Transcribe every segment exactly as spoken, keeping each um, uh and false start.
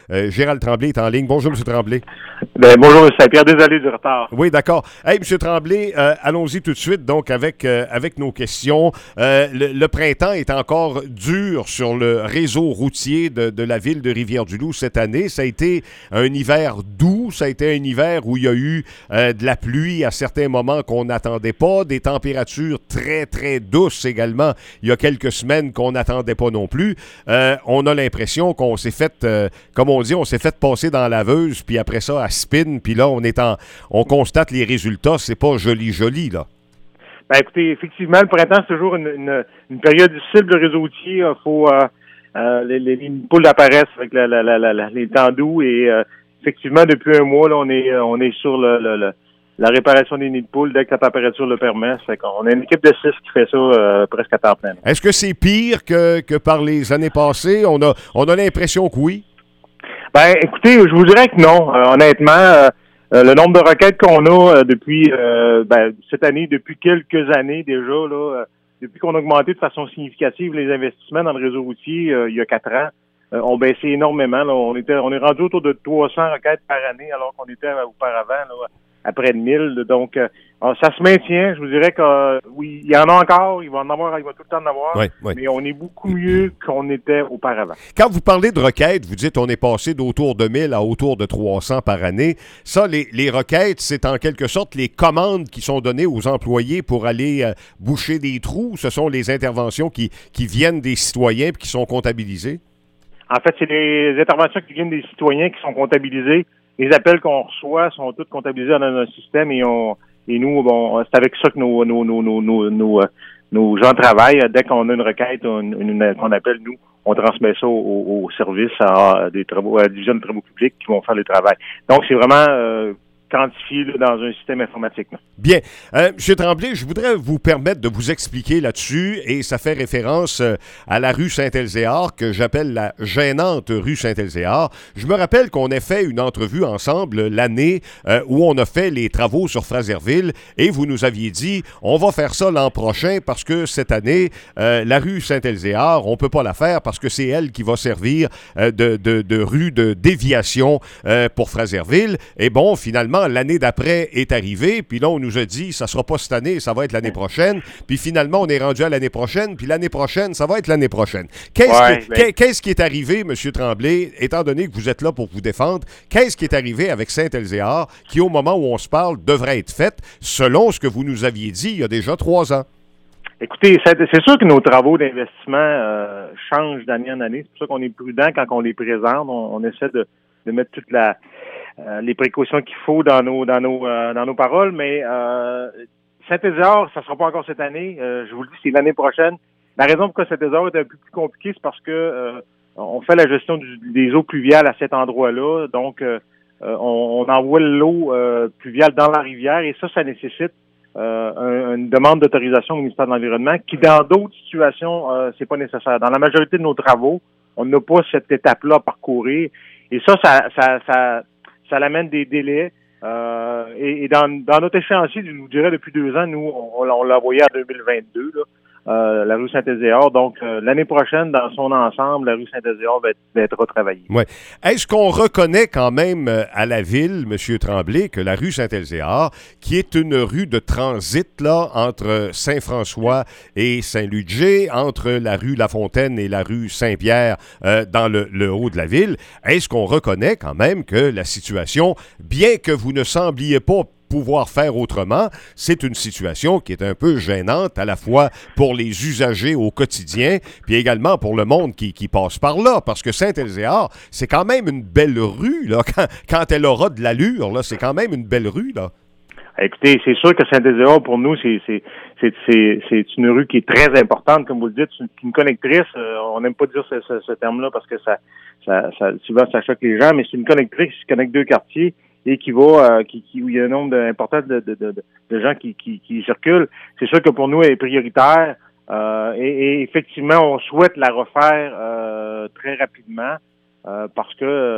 Euh, Gérald Tremblay est en ligne. Bonjour, M. Tremblay. Ben, bonjour, M. Saint-Pierre. Désolé du retard. Oui, d'accord. Hey, M. Tremblay, euh, allons-y tout de suite donc avec, euh, avec nos questions. Euh, le, le printemps est encore dur sur le réseau routier de, de la ville de Rivière-du-Loup cette année. Ça a été un hiver doux. Ça a été un hiver où il y a eu euh, de la pluie à certains moments qu'on n'attendait pas, des températures très, très douces également il y a quelques semaines qu'on n'attendait pas non plus. Euh, on a l'impression qu'on s'est fait, euh, comme on dit, on s'est fait passer dans la laveuse, puis après ça, à spin, puis là, on est en, on constate les résultats. C'est pas joli, joli, là. Ben, écoutez, effectivement, le printemps, c'est toujours une, une, une période difficile de réseau routier. Il faut, euh, euh, les, les, les poules apparaissent avec la, la, la, la, les temps doux et, euh, effectivement, depuis un mois, là, on est, on est sur le, le, le la réparation des nids de poules dès que la température le permet. Fait qu'on a une équipe de six qui fait ça euh, presque à temps plein. Est-ce que c'est pire que, que par les années passées? On a, on a l'impression que oui. Ben, écoutez, je vous dirais que non. Euh, honnêtement, euh, euh, le nombre de requêtes qu'on a euh, depuis euh, ben, cette année, depuis quelques années déjà, là, euh, depuis qu'on a augmenté de façon significative les investissements dans le réseau routier euh, il y a quatre ans, euh, ont baissé énormément. Là. On était, on est rendu autour de trois cents requêtes par année, alors qu'on était euh, auparavant là, à près de mille. Donc, euh, ça se maintient. Je vous dirais que euh, oui, il y en a encore. Il va en avoir, il va tout le temps en avoir. Oui, oui. Mais on est beaucoup mieux qu'on était auparavant. Quand vous parlez de requêtes, vous dites on est passé d'autour de mille à autour de trois cents par année. Ça, les, les requêtes, c'est en quelque sorte les commandes qui sont données aux employés pour aller euh, boucher des trous. Ce sont les interventions qui, qui viennent des citoyens et qui sont comptabilisées? En fait, c'est les interventions qui viennent des citoyens qui sont comptabilisées. Les appels qu'on reçoit sont tous comptabilisés dans un système et on et nous, bon, c'est avec ça que nos nos nos nos nos, nos, nos gens travaillent. Dès qu'on a une requête une, une, qu'on appelle, nous, on transmet ça au, au service à, à des travaux, à la division de travaux publics qui vont faire le travail. Donc, c'est vraiment euh, quantifié là, dans un système informatique. Là. Bien. Euh, M. Tremblay, je voudrais vous permettre de vous expliquer là-dessus, et ça fait référence euh, à la rue Saint-Elzéar, que j'appelle la gênante rue Saint-Elzéar. Je me rappelle qu'on a fait une entrevue ensemble l'année euh, où on a fait les travaux sur Fraserville, et vous nous aviez dit, on va faire ça l'an prochain parce que cette année, euh, la rue Saint-Elzéar, on peut pas la faire parce que c'est elle qui va servir euh, de, de, de rue de déviation euh, pour Fraserville. Et bon, finalement, l'année d'après est arrivée, puis là, on nous a dit, ça sera pas cette année, ça va être l'année prochaine, puis finalement, on est rendu à l'année prochaine, puis l'année prochaine, ça va être l'année prochaine. Qu'est-ce, ouais, qui, ben... qu'est-ce qui est arrivé, M. Tremblay, étant donné que vous êtes là pour vous défendre, qu'est-ce qui est arrivé avec Saint-Elzéar, qui, au moment où on se parle, devrait être faite, selon ce que vous nous aviez dit il y a déjà trois ans? Écoutez, c'est sûr que nos travaux d'investissement euh, changent d'année en année. C'est pour ça qu'on est prudent quand on les présente. On, on essaie de, de mettre toute la Euh, les précautions qu'il faut dans nos dans nos euh, dans nos paroles, mais euh, Saint-Elzéar, ça sera pas encore cette année. Euh, je vous le dis, c'est l'année prochaine. La raison pourquoi Saint-Elzéar est un peu plus compliqué, c'est parce que euh, on fait la gestion du, des eaux pluviales à cet endroit-là. Donc, euh, on, on envoie l'eau euh, pluviale dans la rivière et ça, ça nécessite euh, un, une demande d'autorisation au ministère de l'Environnement qui, dans d'autres situations, euh, c'est pas nécessaire. Dans la majorité de nos travaux, on n'a pas cette étape-là à parcourir. Et ça, ça, ça, ça ça l'amène des délais. Euh, et, et dans, dans notre échéancier, je vous dirais, depuis deux ans, nous, on, on l'a envoyé en deux mille vingt-deux, là, euh, la rue Saint-Elzéar. Donc, euh, l'année prochaine, dans son ensemble, la rue Saint-Elzéar va être, va être retravaillée. Ouais. Est-ce qu'on reconnaît quand même à la ville, M. Tremblay, que la rue Saint-Elzéar, qui est une rue de transit là, entre Saint-François et Saint-Ludger, entre la rue Lafontaine et la rue Saint-Pierre euh, dans le, le haut de la ville, est-ce qu'on reconnaît quand même que la situation, bien que vous ne sembliez pas pouvoir faire autrement, c'est une situation qui est un peu gênante à la fois pour les usagers au quotidien, puis également pour le monde qui, qui passe par là, parce que Saint-Elzéar, c'est quand même une belle rue, là, quand, quand elle aura de l'allure, là, c'est quand même une belle rue, là. Écoutez, c'est sûr que Saint-Elzéar, pour nous, c'est, c'est, c'est, c'est, c'est une rue qui est très importante, comme vous le dites, c'est une, une connectrice. Euh, on n'aime pas dire ce, ce, ce terme-là parce que ça, ça, ça, souvent, ça choque les gens, mais c'est une connectrice qui connecte deux quartiers et qui va, euh, qui, qui, où il y a un nombre important de, de, de, de gens qui, qui, qui circulent. C'est sûr que pour nous, elle est prioritaire. Euh, et, et effectivement, on souhaite la refaire euh, très rapidement. Euh, parce que euh,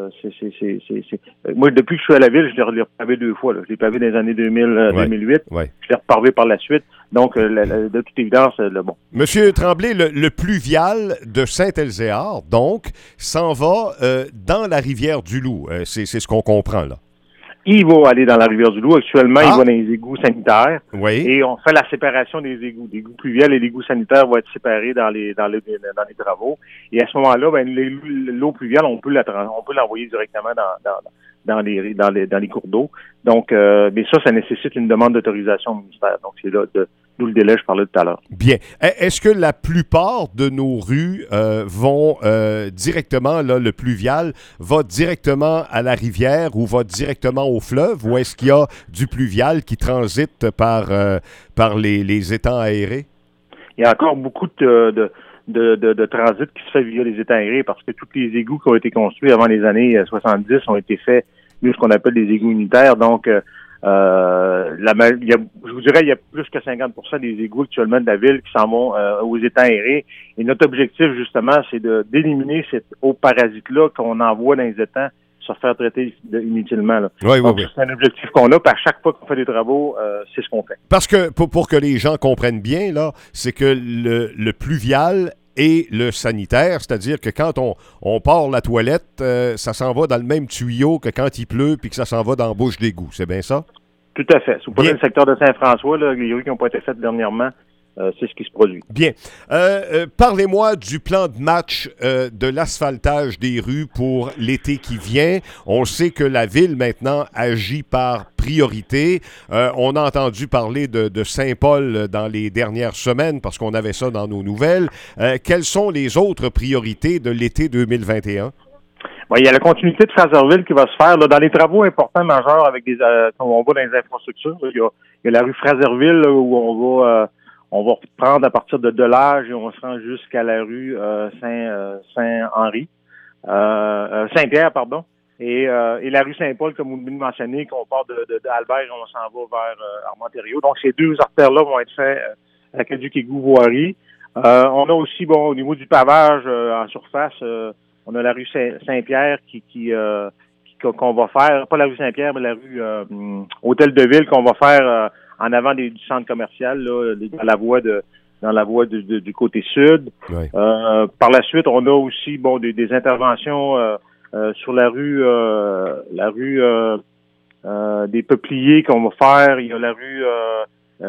euh, c'est, c'est, c'est, c'est, c'est... Moi, depuis que je suis à la ville, je l'ai repavé deux fois. Là. Je l'ai pavé dans les années deux mille, euh, ouais. deux mille huit. Ouais. Je l'ai repavé par la suite. Donc, euh, la, la, de toute évidence, euh, le bon. Monsieur Tremblay, le, le pluvial de Saint-Elzéar, donc, s'en va euh, dans la rivière du Loup. Euh, c'est, c'est ce qu'on comprend, là. Il va aller dans la rivière du Loup. Actuellement, ah. il va dans les égouts sanitaires. Oui. Et on fait la séparation des égouts. L'égouts pluvial et l'égout sanitaire vont être séparés dans les dans les dans les travaux. Et à ce moment-là, ben l'eau pluviale, on peut la on peut l'envoyer directement dans dans dans les dans les dans les cours d'eau. Donc, euh, mais ça, ça nécessite une demande d'autorisation au ministère. Donc, c'est là de d'où le délai, je parlais tout à l'heure. Bien. Est-ce que la plupart de nos rues euh, vont euh, directement, là, le pluvial va directement à la rivière ou va directement au fleuve, ou est-ce qu'il y a du pluvial qui transite par, euh, par les, les étangs aérés? Il y a encore beaucoup de, de, de, de, de transit qui se fait via les étangs aérés parce que tous les égouts qui ont été construits avant les années soixante-dix ont été faits via ce qu'on appelle des égouts unitaires. Donc, euh, Euh, la, il y a, je vous dirais, il y a plus que cinquante pour cent des égouts actuellement de la ville qui s'en vont euh, aux étangs aérés. Et notre objectif, justement, c'est de d'éliminer cette eau parasite-là qu'on envoie dans les étangs se faire traiter de, inutilement. Là. Oui, oui, Donc, oui. c'est un objectif qu'on a, puis à chaque fois qu'on fait des travaux, euh, c'est ce qu'on fait. Parce que, pour, pour que les gens comprennent bien, là, c'est que le, le pluvial et le sanitaire, c'est-à-dire que quand on, on part la toilette, euh, ça s'en va dans le même tuyau que quand il pleut puis que ça s'en va dans la bouche d'égout. C'est bien ça? Tout à fait. Si vous prenez le secteur de Saint-François, là, les rues qui n'ont pas été faites dernièrement, euh, c'est ce qui se produit. Bien. Euh, euh, parlez-moi du plan de match euh, de l'asphaltage des rues pour l'été qui vient. On sait que la ville, maintenant, agit par priorité. Euh, on a entendu parler de, de Saint-Paul dans les dernières semaines parce qu'on avait ça dans nos nouvelles. Euh, quelles sont les autres priorités de l'été deux mille vingt et un? Bon, il y a la continuité de Fraserville qui va se faire là, dans les travaux importants majeurs avec des euh, on va dans les infrastructures. Là, il, y a, il y a la rue Fraserville là, où on va euh, on va reprendre à partir de Delage et on se rend jusqu'à la rue euh, Saint euh, Saint-Henri, euh, Saint-Pierre, pardon, et, euh, et la rue Saint-Paul, comme vous venez de mentionner, qu'on part de, de, de Albert et on s'en va vers euh, Armand-Thériault. Donc ces deux artères-là vont être faites euh, à Caduc-Égout-Voirie. Euh, on a aussi, bon, au niveau du pavage euh, en surface, euh, on a la rue Saint-Pierre qui, qui, euh, qui qu'on va faire, pas la rue Saint-Pierre, mais la rue euh, Hôtel de Ville qu'on va faire euh, en avant des, du centre commercial, là, dans la voie de dans la voie de, de, du côté sud. Oui. Euh, par la suite, on a aussi bon des, des interventions euh, euh, sur la rue euh, la rue euh, euh, des Peupliers qu'on va faire. Il y a la rue euh,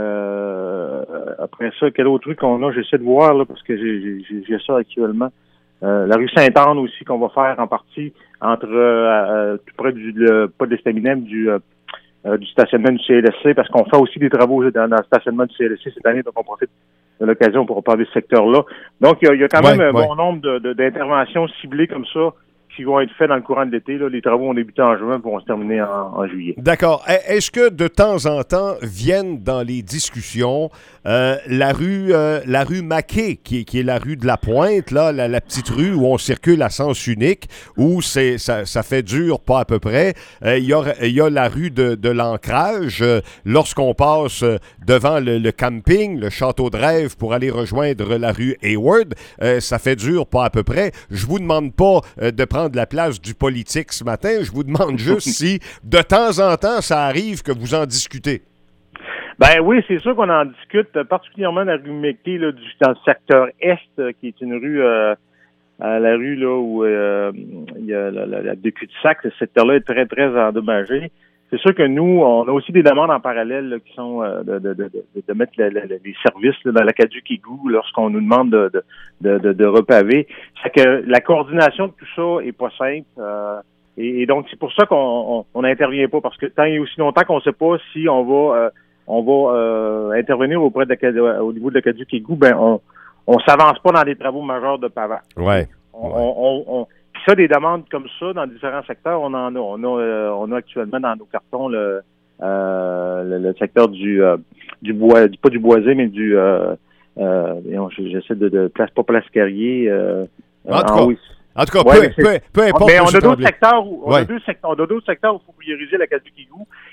euh, après ça, quel autre truc qu'on a? J'essaie de voir là parce que j'ai, j'ai, j'ai ça actuellement. Euh, la rue Sainte-Anne aussi qu'on va faire en partie entre euh, tout près du le, pas de l'Estaminet, du euh, euh, du stationnement du C L S C parce qu'on fait aussi des travaux dans, dans le stationnement du C L S C cette année, donc on profite de l'occasion pour parler de ce secteur-là. Donc il y a, il y a quand ouais, même un ouais. bon nombre de, de, d'interventions ciblées comme ça qui vont être faits dans le courant de l'été. Là. Les travaux ont débuté en juin et vont se terminer en, en juillet. D'accord. Est-ce que de temps en temps viennent dans les discussions euh, la rue euh, la rue Maquet, qui, qui est la rue de la Pointe, là, la, la petite rue où on circule à sens unique, où c'est ça, ça fait dur, pas à peu près. Euh, il y, a, il y a la rue de, de l'Ancrage. Euh, lorsqu'on passe devant le, le camping, le château de Rêve, pour aller rejoindre la rue Hayward, euh, ça fait dur, pas à peu près. Je vous demande pas euh, de prendre la place du politique ce matin. Je vous demande juste si, de temps en temps, ça arrive que vous en discutez. Ben oui, c'est sûr qu'on en discute, particulièrement la rue Méquet, là, du, dans le secteur Est, euh, qui est une rue, euh, à la rue là où euh, il y a la, la, la de cul-de-sac. Ce secteur-là est très, très endommagé. C'est sûr que nous, on a aussi des demandes en parallèle là, qui sont euh, de, de, de, de, de mettre la, la, les services là, dans la Caduc-Égout lorsqu'on nous demande de, de, de, de, de repaver. C'est que la coordination de tout ça est pas simple. Euh, et, et donc, c'est pour ça qu'on on n'intervient pas, parce que tant et aussi longtemps qu'on ne sait pas si on va euh, on va euh, intervenir auprès de la, au niveau de la Caduc-Égout, ben on on s'avance pas dans des travaux majeurs de pavage. Ouais. On, on, on, on ça, des demandes comme ça dans différents secteurs, on en a. On a, euh, on a actuellement dans nos cartons le, euh, le, le secteur du euh, du bois, pas du boisé, mais du euh, euh, j'essaie de, de place pas place Carrier. Euh, en, tout en, cas, oui. en tout cas, ouais, peu, peu, peu importe. Mais on a d'autres secteurs où on ouais. a d'autres secteurs, on a d'autres secteurs où il faut prioriser la Caduc-Égout.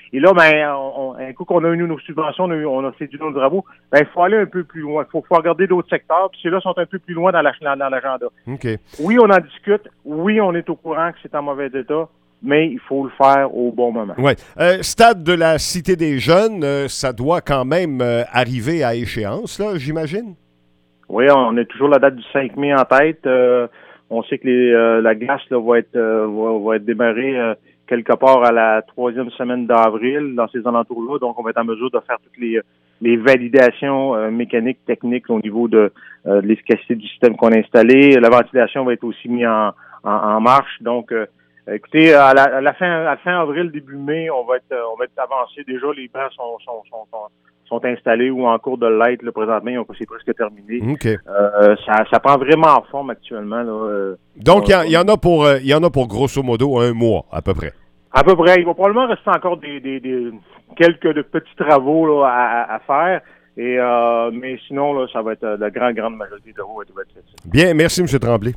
Et là, ben, on, on, un coup qu'on a eu nos subventions, on a, eu, on a fait du nos travaux, ben, il faut aller un peu plus loin. Il faut, faut regarder d'autres secteurs, puis ceux-là sont un peu plus loin dans, la, dans l'agenda. Okay. Oui, on en discute. Oui, on est au courant que c'est en mauvais état, mais il faut le faire au bon moment. Oui. Euh, stade de la Cité des Jeunes, euh, ça doit quand même euh, arriver à échéance, là, j'imagine? Oui, on a toujours la date du cinq mai en tête. Euh, on sait que les, euh, la glace là, va être euh, va, va être démarrée euh, quelque part à la troisième semaine d'avril, dans ces alentours-là. Donc, on va être en mesure de faire toutes les, les validations euh, mécaniques, techniques au niveau de, euh, de l'efficacité du système qu'on a installé. La ventilation va être aussi mise en, en, en marche. Donc, euh, écoutez, à la, à la fin à la fin avril, début mai, on va être on va être avancé. Déjà, les bancs sont sont, sont, sont sont installés ou en cours de l'être là, présentement, c'est presque terminé. Okay. Euh, ça, ça prend vraiment en forme actuellement. Là, euh, Donc, il y, y en a pour il euh, y en a pour grosso modo un mois, à peu près. À peu près. Il va probablement rester encore des, des, des quelques de petits travaux là, à, à faire. Et euh, mais sinon, là, ça va être la grande, grande majorité de travaux. Bien, merci, M. Tremblay.